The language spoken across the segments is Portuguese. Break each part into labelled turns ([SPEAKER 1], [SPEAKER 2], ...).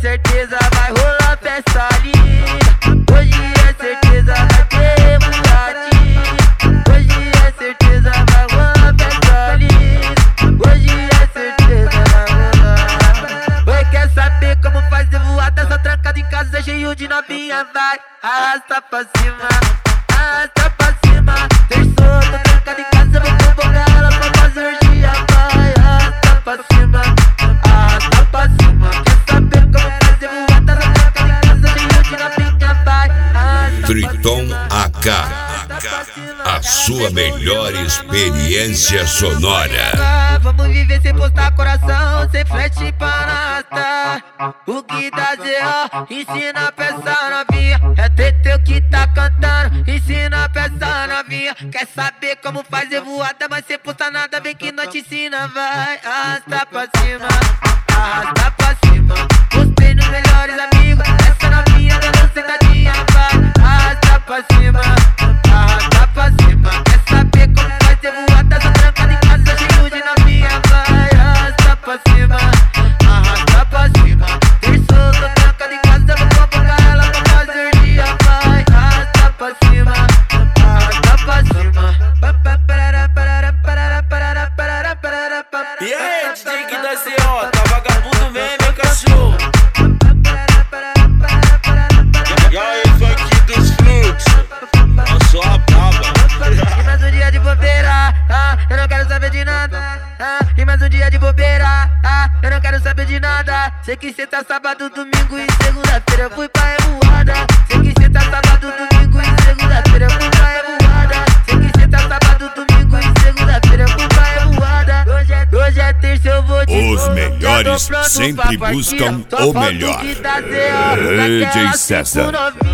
[SPEAKER 1] certeza vai rolar festa linda. Hoje é certeza vai ter mulatinha. Hoje é certeza vai rolar festa linda. Hoje é certeza vai rolar. Oi, quer saber como fazer voada? Só trancado em casa cheio de novinha. Vai, arrasta pra cima, arrasta pra cima. Terçou, tô trancado em casa, vou convocar ela pra fazer orgia. Vai, arrasta pra cima, arrasta pra cima. Quer saber como fazer voada? Só trancado em casa cheio de novinha. Vai, arrasta
[SPEAKER 2] Triton AK, a sua melhor experiência sonora.
[SPEAKER 1] Vamos viver sem postar coração, sem flash para arrastar. O que dá Z.O. ensina a peça novinha. É Teteu que tá cantando, ensina a peça novinha. Quer saber como fazer voada, mas sem postar nada, vem que nós te ensina. Vai, arrasta pra cima, arrasta pra cima. Gostei nos melhores amigos, essa novinha dando sentadinha. Vai, arrasta pra cima, arrasta pra cima. Quer saber como fazer voada, só trancado em casa cheio de novinha. Vai, arrasta pra cima, arrasta pra cima. Terçou, tô trancado em casa, vou convocar ela pra fazer dia. Vai, arrasta pra cima, arrasta pra cima.
[SPEAKER 3] E aí, DJ que da C.O., tá vagabundo mesmo, meu cachorro. E aí, funk dos fluxos, eu sou a braba.
[SPEAKER 1] E mais um dia de bobeira, eu não quero saber de nada. E mais um dia de bobeira, eu não quero saber de nada. Sei que cê tá sábado, domingo e segunda-feira eu fui pra revoada. Sei que cê tá sábado, domingo e segunda-feira eu fui pra revoada. Sei que cê tá sábado, domingo e segunda-feira eu fui pra revoada. Hoje é terça, eu vou te
[SPEAKER 2] Os melhores sempre buscam o melhor. DJ César.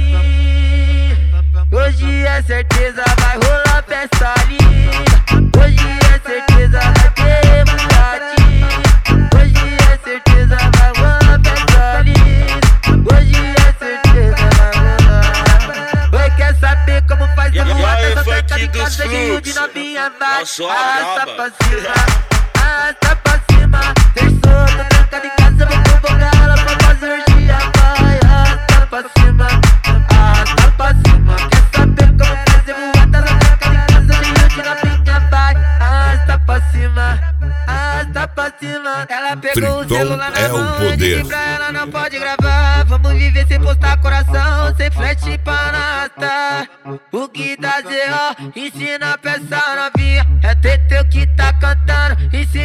[SPEAKER 1] Hoje é certeza vai rolar festa linda. Hoje é certeza vai ter mulatinha. Hoje é certeza vai rolar festa linda. Hoje é certeza vai rolar. Oi, quer saber como faz a voada? Só trancado em casa cheio de novinha. Vai, arrasta pra cima, arrasta pra cima. Terçou, tô trancado em casa, vou convocar ela pra fazer orgia. Vai, arrasta pra cima, arrasta pra cima. Quer saber como fazer voada? Só trancado em casa cheio de novinha. Vai, arrasta pra cima, arrasta pra cima. Ela pegou o
[SPEAKER 2] Triton
[SPEAKER 1] celular
[SPEAKER 2] é
[SPEAKER 1] na
[SPEAKER 2] o
[SPEAKER 1] mão,
[SPEAKER 2] poder.
[SPEAKER 1] disse pra ela não pode gravar. Vamos viver sem postar coração, sem flash para arrastar. O que dá Z.O. ensina a peça novinha. É Teteu que tá cantando, ensina